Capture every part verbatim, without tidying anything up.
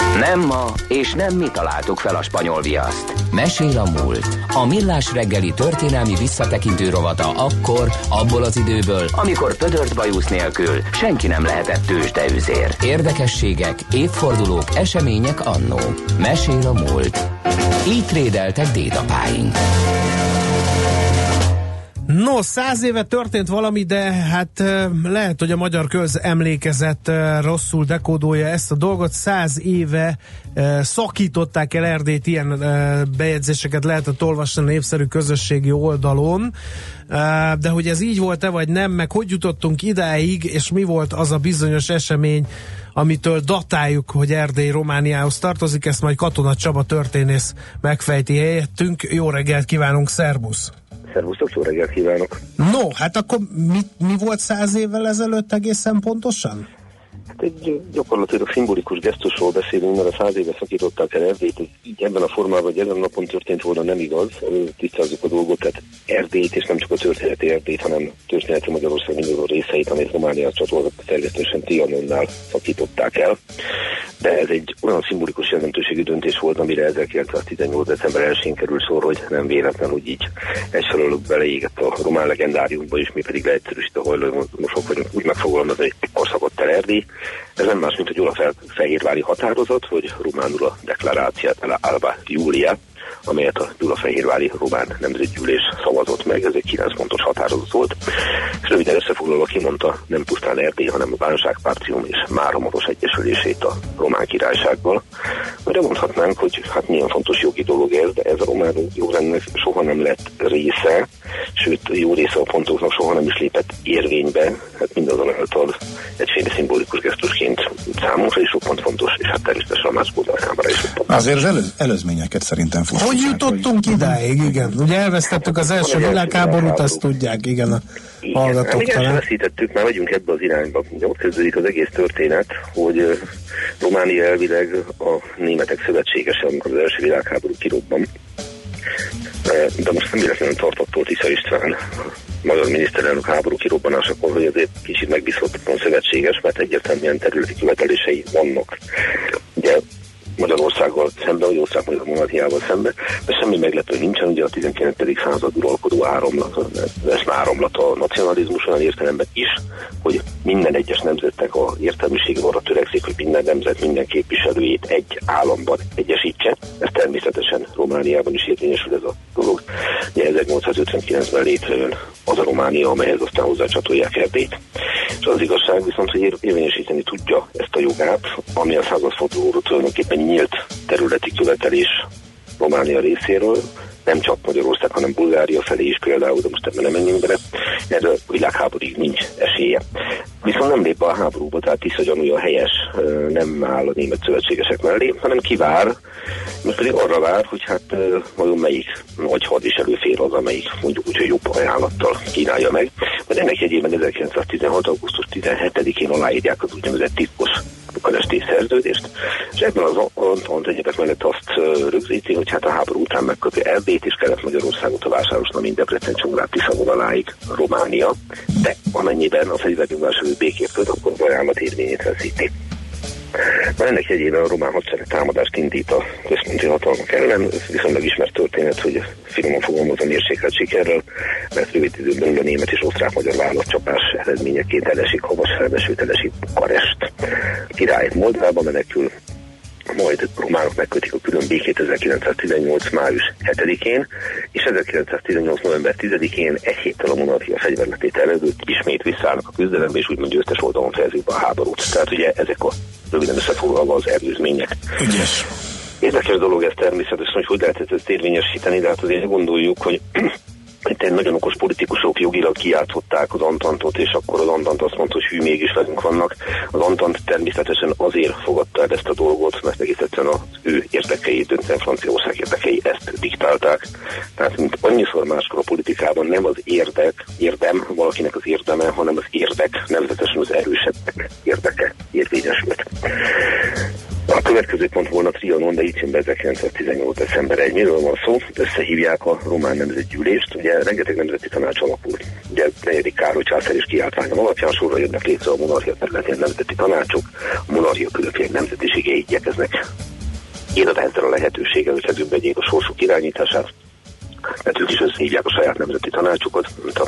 Nem ma, és nem mi találtuk fel a spanyol viaszt. Mesél a múlt. A Millás reggeli történelmi visszatekintő rovata akkor, abból az időből, amikor pödört bajusz nélkül senki nem lehetett tőzsdeüzér. Érdekességek, évfordulók, események annó. Mesél a múlt. Így trédeltek dédapáink. No, száz éve történt valami, de hát lehet, hogy a magyar közemlékezet rosszul dekódolja ezt a dolgot. Száz éve szakították el Erdélyt, ilyen bejegyzéseket lehetett olvasni a népszerű közösségi oldalon. De hogy ez így volt-e, vagy nem, meg hogy jutottunk idáig, és mi volt az a bizonyos esemény, amitől datáljuk, hogy Erdély Romániához tartozik, ezt majd Katona Csaba történész megfejti helyettünk. Jó reggelt kívánunk, szervusz! Szervusztok, jó reggelt kívánok! No, hát akkor mi, mi volt száz évvel ezelőtt egészen pontosan? Hát egy gyakorlatilag szimbolikus gesztusról beszélünk, mert a száz éve szakították el Erdélyt, így ebben a formában, hogy ezen a napon történt volna, nem igaz, tisztázzuk a dolgot, tehát Erdélyt, és nem csak a történeti Erdélyt, hanem történeti Magyarország mindazon részeit, amit Romániához csatoltak, természetesen Trianonnál szakították el. De ez egy olyan szimbolikus jelentőségű döntés volt, amire ezerkilencszáztizennyolc. december elsején került sor, hogy nem véletlen, hogy így egyfelől beleégett a román legendáriumba, és mi pedig leegyszerűsítve hajlamosok vagyunk úgy megfogalmazni, hogy ekkor szakadt el Erdély. Ez nem más, mint a Gyulafehérvári határozat, vagy románul a Declarația Alba Iulia, amelyet a Gyulafehérvári Román Nemzetgyűlés szavazott meg, ez egy kilenc pontos határozat volt, és röviden összefoglalva kimondta nem pusztán Erdély, hanem a Bánságpártium és Máramaros egyesülését a Román Királysággal. Mert mondhatnánk, hogy hát milyen fontos jogi dolog ez, de ez a román jogrendnek soha nem lett része, sőt jó része a pontoknak soha nem is lépett érvénybe, hát mindazonáltal egyféle szimbolikus gesztusként számunkra is roppant fontos, és hát természetesen a más oldal számára is roppant. Azért az elő, előzményeket szerintem fontos. Hogy jutottunk hogy... idáig, igen. Ugye elvesztettük az első világháborút, azt tudják, igen, a hallgatók talán. Igen, elveszítettük, már megyünk ebbe az irányba. Ugye ott kezdődik az egész történet, hogy Románia elvileg a németek szövetségese, amikor az első világháború kirobban. De most nem véletlenül tartottól Tisza István, magyar miniszterelnök háború kirobbanásakor, hogy azért kicsit megbízhatatlan szövetséges, mert egyértelműen területi követelései vannak. Ugye Magyarországgal szemben, vagy osztrák-magyar monarchiával szemben, de semmi meglepő nincsen, ugye a tizenkilencedik század uralkodó áramlat, ez áramlat a nacionalizmus olyan értelemben is, hogy minden egyes nemzetnek a értelmisége arra törekszik, hogy minden nemzet, minden képviselőjét egy államban egyesítse. Ez természetesen Romániában is érvényesül ez a dolog. Ugye ezernyolcszázötvenkilencben létrejön az a Románia, amelyhez aztán hozzácsatolják Erdélyt. És az igazság viszont, hogy érvényesíteni tudja ezt a jogát, ami a századfordulóra tulajdonképpen nyílt területi követelés Románia részéről, nem csak Magyarország, hanem Bulgária felé is például, de most ebben nem menjünk bele, erre a világháborúig nincs esélye. Viszont nem lép be a háborúba, tehát Tisza gyanúja helyes, nem áll a német szövetségesek mellé, hanem kivár, most pedig arra vár, hogy hát vajon melyik nagy hadviselő fél az, amelyik mondjuk úgy, hogy jobb ajánlattal kínálja meg. Mert ennek jegyében ezerkilencszáztizenhat. augusztus tizenhetedikén aláírják az úgynevezett titkos bukaresti szerződést, és ebben az Antant egyebek mellett azt rögzíti, hogy hát a háború után megköti Erdélyt és Kelet-Magyarországot a Vásárosna, Debrecen, Csongrád, Tisza vonaláig Románia, de amennyiben a fegyvernyugvás békét köt, akkor az ajánlat érvényét veszíti. Már ennek jegyében a román hadsereg támadást indít a központi hatalmak ellen, ez viszonylag ismert történet, hogy finoman fogalmazva mérsékelt sikerrel, mert rövid időn belül a német és osztrák-magyar válaszcsapás eredményeként elesik Havasfelbe, sőt elesik Bukarest. A király Moldvába menekül, majd a románok megkötik a külön békét ezerkilencszáztizennyolc. május hetedikén, és ezerkilencszáztizennyolc. november tizedikén egy héttel a monarchia fegyverletétel előtt ismét visszaállnak a küzdelembe, és úgymond győztes oldalon fejezik be a háborút. Tehát ugye ezek a röviden összefoglalva az előzmények. Ügyes. Érdekes dolog ez természetesen, hogy hogy lehet ezt érvényesíteni, de hát azért gondoljuk, hogy itt egy nagyon okos politikusok jogilag kijátszották az Antantot, és akkor az Antant azt mondta, hogy hű, mégis velünk vannak. Az Antant természetesen azért fogadta el ezt a dolgot, mert egész egyszerűen az ő érdekei, döntően Franciaország érdekei ezt diktálták. Tehát mint annyiszor máskor a politikában nem az érdek, érdem, valakinek az érdeme, hanem az érdek, nevezetesen az erősebbek érdeke érvényesült. A következő pont volna Trianon, de így jön be ezerkilencszáztizennyolc. december elseje. Miről van szó? Összehívják a román nemzetgyűlést, ugye rengeteg nemzeti tanács alapult. Ugye negyedik Károly császár is kiáltványom alapján sorra jönnek létre a monarchia területén nemzeti tanácsok, a monarchia különféle nemzetiségei igyekeznek élve ezzel a lehetőséggel, hogy kezükbe vegyék a sorsuk irányítását, mert ők is összehívják a saját nemzeti tanácsukat, mint a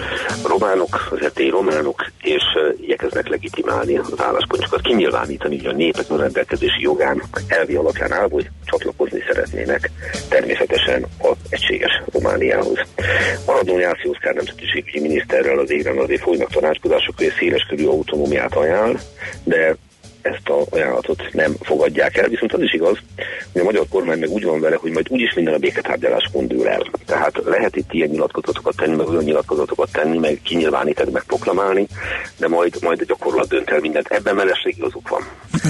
románok, az etei románok, és uh, igyekeznek legitimálni az álláspontjukat, kinyilvánítani, hogy a népek rendelkezési jogán elvi alapján áll, hogy csatlakozni szeretnének természetesen az egységes Romániához. Maradó Jászai Oszkár nemzetiségügyi miniszterrel az éren azért folynak tanácskozások, hogy széleskörű autonómiát ajánl, de ezt az ajánlatot nem fogadják el, viszont az is igaz, hogy a magyar kormány meg úgy van vele, hogy majd úgyis minden a béketárgyaláskon dől el. Tehát lehet itt ilyen nyilatkozatokat tenni, meg olyan nyilatkozatokat tenni, meg kinyilvánítani, meg proklamálni, de majd, majd a gyakorlat dönt el mindent. Ebben mellesleg igazuk van.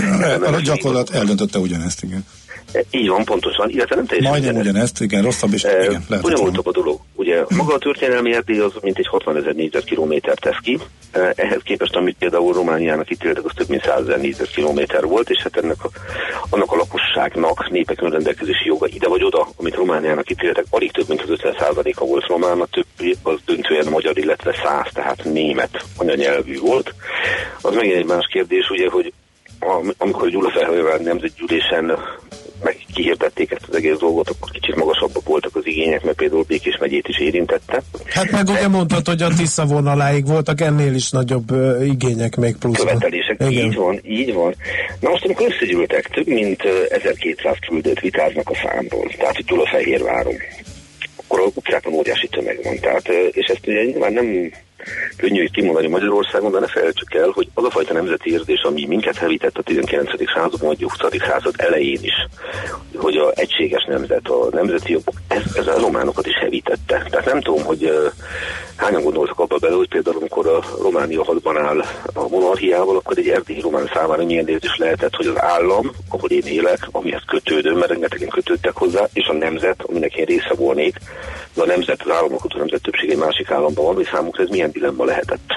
A gyakorlat eldöntötte ugyanezt, igen. Így van, pontosan, illetve nem teljesen majdnem ugyanezt, igen, rosszabb is, e, igen, lehet. Ugyanolyabb a dolog. Ugye maga a történelmi Erdély az mintegy hatvanezer négyzetkilométer tesz ki, ehhez képest, amit például Romániának ítéltek, az több mint százezer négyzetkilométer volt, és hát ennek a, annak a lakosságnak népek önrendelkezési joga ide vagy oda, amit Romániának ítéltek, alig több mint az ötven százaléka volt román, a többi az döntően magyar, illetve száz, tehát német anyanyelvű volt. Az megint egy más kérdés, ugye, hogy amikor a Gyulafehérvár nemzetgyűlésen meg kihirdették ezt az egész dolgot, akkor kicsit magasabbak voltak az igények, mert például Békés megyét is érintette. Hát meg ugye mondtad, hogy a Tisza vonaláig voltak ennél is nagyobb uh, igények még pluszban. Követelések, igen. Így van, így van. Na most, amikor összegyűltek, több mint ezerkétszáz küldőt vitáznak a számról, tehát hogy Gyulafehérváron, akkor a utcákon óriási tömeg van. Tehát, és ezt ugye nyilván nem könnyű kimondani Magyarországon, de ne felejtsük el, hogy az a fajta nemzeti érzés, ami minket hevített a tizenkilencedik század, vagy a huszadik század elején is, hogy a egységes nemzet, a nemzeti jogok, ez, ez a románokat is hevítette. Tehát nem tudom, hogy uh, hányan gondoltak abba bele, hogy például amikor a Románia hadban áll a monarchiával, akkor egy erdélyi román számára milyen érzés lehetett, hogy az állam, ahol én élek, amihez kötődöm, mert rengetegen kötődtek hozzá, és a nemzet, aminek én része volnék, de a nemzet, az államok, a nemzet többség egy másik államban van, hogy számukra ez milyen dilemma lehetett.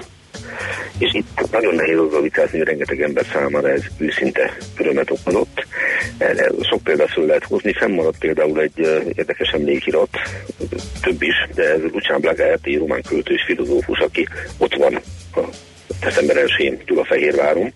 És itt nagyon nehéz azzal vitázni, hogy rengeteg ember számára ez őszinte örömet okozott. Sok példát föl lehet hozni, fennmaradt például egy érdekes emlékirat, több is, de ez Lucián Blaga erdélyi román költő és filozófus, aki ott van a december elsején Gyulafehérváron,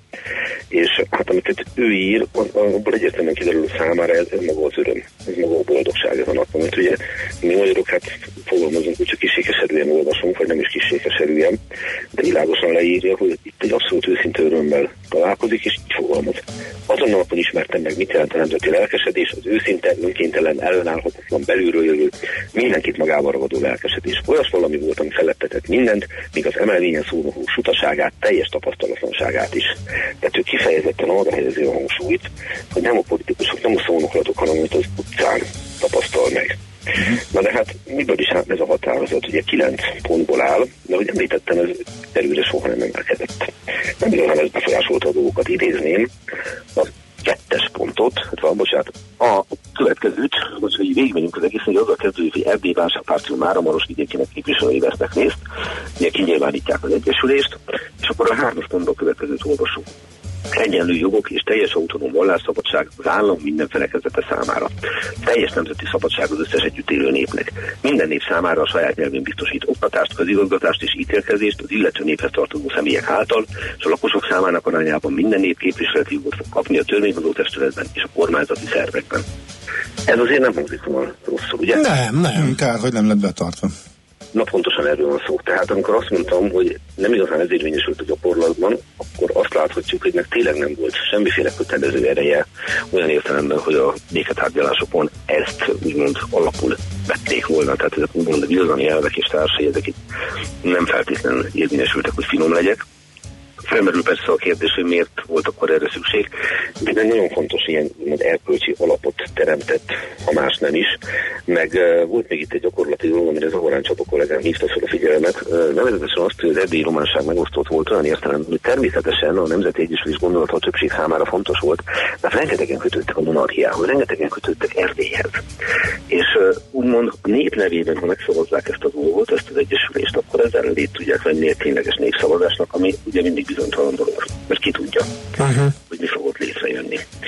és hát amiket ő ír, abból egyértelműen kiderül számára ez, ez maga az öröm, ez maga a boldogság ez a nap. Mert ugye mi magyarok hát fogalmazunk, hogy csak kisékeserűen olvasunk, vagy nem is kisékeserűen, de világosan leírja, hogy itt egy abszolút őszinte örömmel találkozik, és így fogalmaz. Azon napon ismertem meg, mit jelent a nemzeti lelkesedés, az őszinte, önkéntelen, ellenállhatatlan, belülről jövő, mindenkit magával ragadó lelkesedés. Olyas valami volt, ami felettetett mindent, míg az emelvényen szóló sutaságát, teljes tapasztalatlanságát is. Tehát ő kifejezetten arra helyezi a hangsúlyt, hogy nem a politikusok, nem a szónoklatok, hanem amit az utcán tapasztal meg. Uh-huh. Na de hát miből is hát ez a határozat? Ugye kilenc pontból áll, de hogy említettem, ez erőre soha nem emelkedett. Nem igazán ez befolyásolta a dolgokat. Idézném a kettes pontot, hát bocsánat, a következőt, hogy végigmegyünk az egész, hogy azzal kezdődik, hogy Erdély Vásárpártról Mára Marosvidékének képviselői vesznek részt, ugye kinyilvánítják az egyesülést, és akkor a hármas pontban következőt olvasunk. Egyenlő jogok és teljes autonóm vallásszabadság az állam minden felekezete számára. Teljes nemzeti szabadság az összes együtt élő népnek. Minden nép számára a saját nyelvén biztosít oktatást, közigazgatást és ítélkezést az illető néphez tartozó személyek által, és a lakosok számának arányában minden nép képviseleti jogot fog kapni a törvényhozó testületben és a kormányzati szervekben. Ez azért nem hangzik volna rosszul, ugye? Nem, nem, kár, hogy nem lett betartva. Na pontosan erről van szó. Tehát amikor azt mondtam, hogy nem igazán ez érvényesült a gyakorlatban, akkor azt láthatjuk, hogy meg tényleg nem volt semmiféle kötelező ereje olyan értelemben, hogy a béketárgyalásokon ezt úgymond alapul vették volna. Tehát ezek úgymond a birodalmi elvek és társai, ezek itt nem feltétlenül érvényesültek, hogy finom legyek. Felmerül persze a kérdés, hogy miért volt akkor erre szükség. De nagyon fontos ilyen erkölcsi alapot teremtett, ha más nem is. Meg uh, volt még itt egy gyakorlati dolog, amire Zahorán Csaba kollégám hívta fel a figyelmet. Uh, nevezetesen azt, hogy az erdélyi románság megosztott volt olyan értelemben, hogy természetesen a nemzeti egyesülés gondolata a többség számára fontos volt, de rengetegen kötődtek a monarchiához, rengetegen kötődtek Erdélyhez. És uh, úgymond a nép nevében, ha megszavazzák ezt a dolgot, ezt az egyesülést, akkor ezzel elég tudják venni egy tényleges népszavazásnak, ami ugye mindig bizonytalan dolog, mert ki tudja, uh-huh. hogy mi fog ott létrejönni.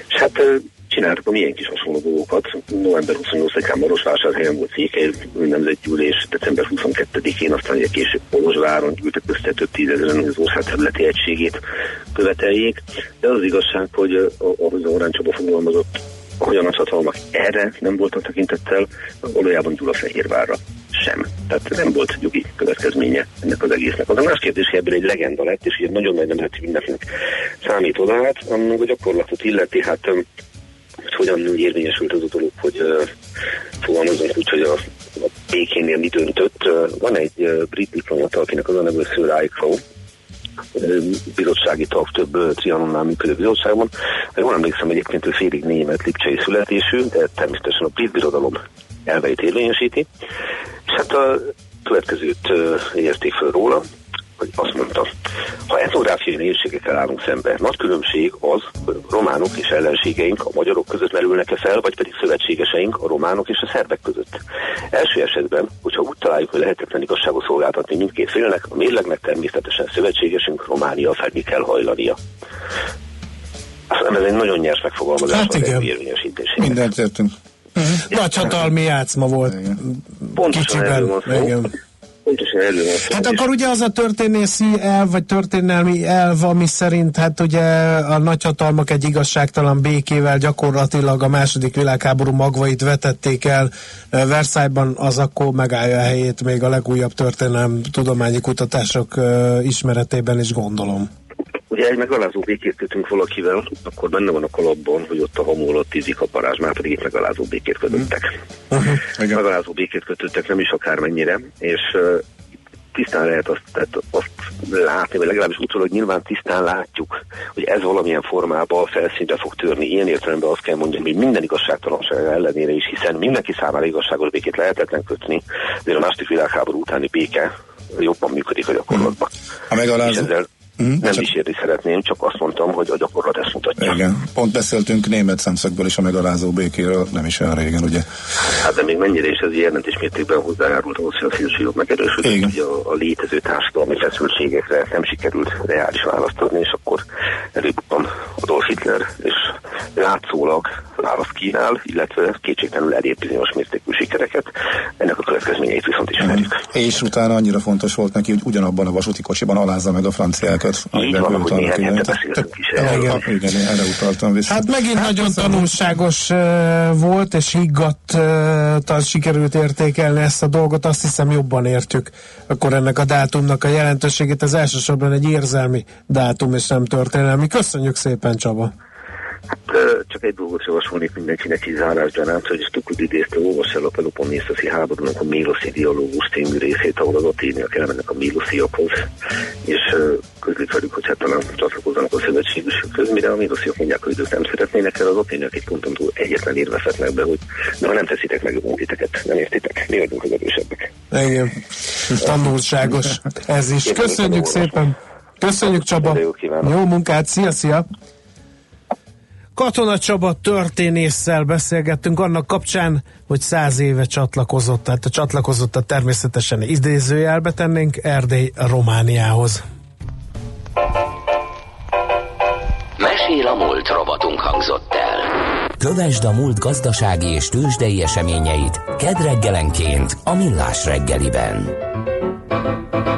És hát csináltak a milyen kis hasonló dolgokat. november huszonnyolcadikán Marosvásárhelyen volt székely nemzetgyűlés, december huszonkettedikén, aztán ugye később Kolozsváron gyűltek össze több tízezeren, hogy az ország területi egységét követeljék. De az igazság, hogy ahogy a Orán Csaba fogalmazott, hogy a nagyhatalmak erre nem voltak tekintettel, valójában Gyulafehérvárra sem. Tehát nem volt jogi következménye ennek az egésznek. Az a más kérdés, hogy ebből egy legenda lett, és így nagyon nagy nemzeti ünnepnek számít oda, hát a gyakorlatot illeti, hát hogyan érvényesült az a dolog, hogy uh, fogalmazunk úgy, hogy a, a békénél mi döntött. Uh, van egy uh, brit diplomata, akinek az a neve Sir Ickrow, uh, bizottsági tag több uh, Trianonnál működő bizottságban. Jól emlékszem, egyébként ő félig német, lipcsei születésű, de természetesen a brit birodalom elveit érvényesíti. És hát a következőt uh, érték föl róla, hogy azt mondta, ha etnográfiai nehézségekkel állunk szembe, nagy különbség az, hogy a románok és ellenségeink a magyarok között merülnek-e fel, vagy pedig szövetségeseink a románok és a szerbek között. Első esetben, hogyha úgy találjuk, hogy lehetetlen igazságot szolgáltatni mindkét félnek, a mérlegnek természetesen szövetségesünk Románia felé kell hajlania. Aztán ez egy nagyon nyers megfogalmazás hát az érvényesítésén. Mindent értünk. Uh-huh. Nagyhatalmi játszma volt. Pontosan erről van szó. Pontosan erről van szó. Hát akkor ugye az a történészi elv, vagy történelmi elv, ami szerint hát ugye a nagyhatalmak egy igazságtalan békével gyakorlatilag a második világháború magvait vetették el Versailles-ban, az akkor megállja a helyét még a legújabb történelem tudományi kutatások ismeretében is gondolom. Ugye egy megalázó békét kötünk valakivel, akkor benne van a kalapban, hogy ott a hamu alatt tízik a parázs, már pedig itt megalázó békét kötöttek. Uh-huh. Megalázó békét kötöttek nem is akármennyire, és uh, tisztán lehet azt, tehát azt látni, vagy legalábbis utólag nyilván tisztán látjuk, hogy ez valamilyen formában felszínre fog törni. Ilyen értelemben azt kell mondjam, hogy minden igazságtalanság ellenére is, hiszen mindenki számára igazságos békét lehetetlen kötni, de a második világháború utáni béke jobban működik a gyakorlatban. A megalázó... Mm, nem csak... kísérni szeretném, csak azt mondtam, hogy a gyakorlat ezt mutatja. Igen, pont beszéltünk német szemszögből is a megalázó békéről, nem is olyan régen, ugye? Hát de még mennyire is ez jelentős mértékben hozzájárult ahhoz, hogy a szélsőjobb megerősödött, hogy a, a létező társadalmi feszültségekre nem sikerült reális választ adni, és akkor előbukkan Adolf Hitler, és látszólag választ kínál, illetve kétségtelenül elér bizonyos mértékű sikereket. Ennek a következményeit viszont ismerjük. Mm. És utána annyira fontos volt neki, hogy ugyanabban a vasúti kocsiban alázza meg a franciákat. Így van, hogy néhány hete beszéltünk is erről. Igen, erre utaltam vissza. Hát megint hát nagyon tanulságos uh, volt, és higgadtan uh, sikerült értékelni ezt a dolgot, azt hiszem jobban értjük akkor ennek a dátumnak a jelentőségét, ez elsősorban egy érzelmi dátum, és nem történelmi. Köszönjük szépen, Csaba! Hát, csak egy dolgot javasolnék mindenkinek így zárásgyanánt, hogy Stukud idézte, olvas el a Peloponnészoszi háborúnak a Méloszi dialógus című részét, ahol az aténiak elmennek a mélosziakhoz, és közlik velük, hogy hát talán csatlakozzanak a szövetségesükhöz, mire a mélosziak mondják, hogy ők nem szeretnének el, az aténiak egy ponton túl egyetlen érve fetnek be, hogy de ha nem teszitek meg a titeket, nem értitek, mi vagyunk az erősebbek. Igen, tanulságos ez is. Köszönjük szépen! Köszönjük, Csaba! Jó munkát, szia-szia! Katona Csaba történésszel beszélgettünk annak kapcsán, hogy száz éve csatlakozott, tehát a csatlakozottat természetesen idézőjelbe tennénk Erdély Romániához. Mesél a múlt rovatunk hangzott el. Kövesd a múlt gazdasági és tőzsdei eseményeit kedd reggelenként a Millás reggeliben.